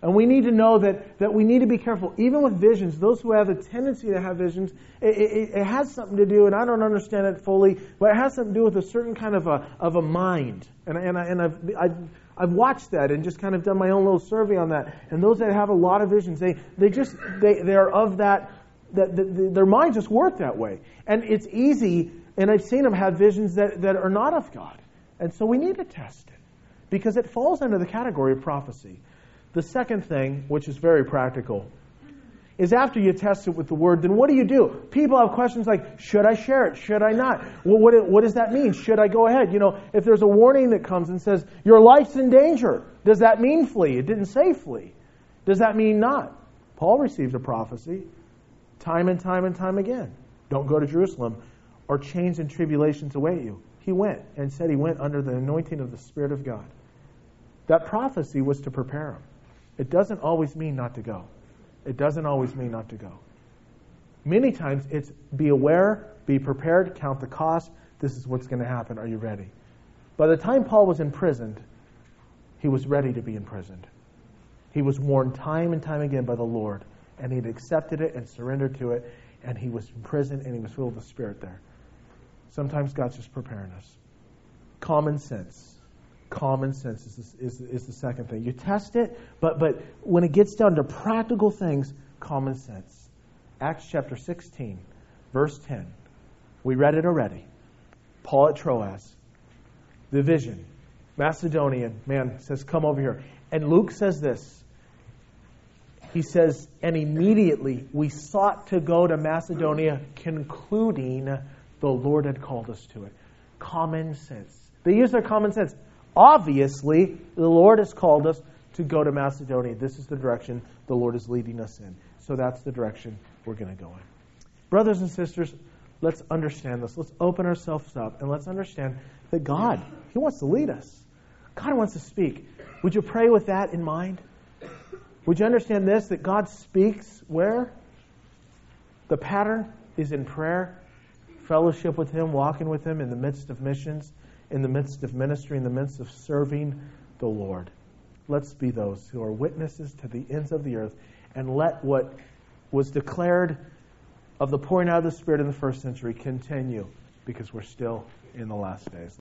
And we need to know that we need to be careful. Even with visions, those who have a tendency to have visions, it has something to do, and I don't understand it fully, but it has something to do with a certain kind of a mind. And I've watched that and just kind of done my own little survey on that. And those that have a lot of visions, they're of that their minds just work that way. And it's easy, and I've seen them have visions that are not of God. And so we need to test it, because it falls under the category of prophecy. The second thing, which is very practical, is after you test it with the Word, then what do? People have questions like, should I share it? Should I not? Well, what does that mean? Should I go ahead? If there's a warning that comes and says, your life's in danger, does that mean flee? It didn't say flee. Does that mean not? Paul received a prophecy time and time and time again. Don't go to Jerusalem, or chains and tribulations await you. He went and said he went under the anointing of the Spirit of God. That prophecy was to prepare him. It doesn't always mean not to go. It doesn't always mean not to go. Many times it's be aware, be prepared, count the cost. This is what's going to happen. Are you ready? By the time Paul was imprisoned, he was ready to be imprisoned. He was warned time and time again by the Lord, and he'd accepted it and surrendered to it, and he was in prison and he was filled with the Spirit there. Sometimes God's just preparing us. Common sense. Common sense is the second thing. You test it, but when it gets down to practical things, common sense. Acts chapter 16, verse 10. We read it already. Paul at Troas. The vision. Macedonian man says, come over here. And Luke says this. He says, and immediately we sought to go to Macedonia, concluding the Lord had called us to it. Common sense. They use their common sense. Obviously, the Lord has called us to go to Macedonia. This is the direction the Lord is leading us in. So that's the direction we're going to go in. Brothers and sisters, let's understand this. Let's open ourselves up and let's understand that God, He wants to lead us. God wants to speak. Would you pray with that in mind? Would you understand this, that God speaks where? The pattern is in prayer, fellowship with Him, walking with Him in the midst of missions, in the midst of ministry, in the midst of serving the Lord. Let's be those who are witnesses to the ends of the earth, and let what was declared of the pouring out of the Spirit in the first century continue, because we're still in the last days.